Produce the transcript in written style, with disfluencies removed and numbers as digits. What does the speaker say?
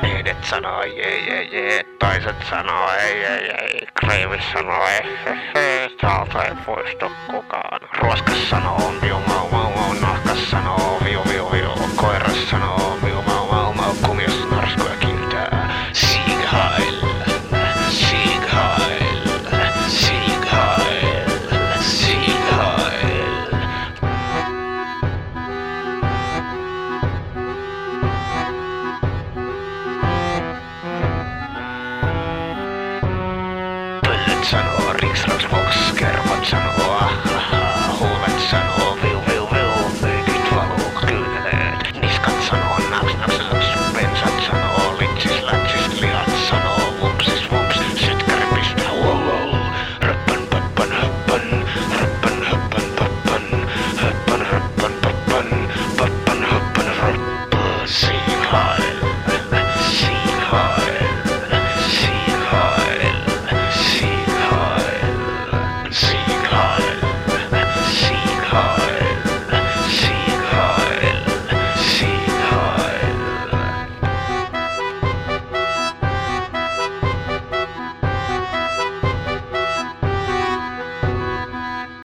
Lehdet sanoo jee, toiset sanoo ei, Kreivis sanoo täältä ei poistu kukaan. Ruoskas sanoo miu mau, nahkas sanoo viu, koiras sanoo miu mau, kumios narskuja kiiltää. Sieg Heil, Sieg Heil, Sieg Heil, Sieg Heil. Pöllet sanoo riksraksbox, kermat sanoo huulet sanoo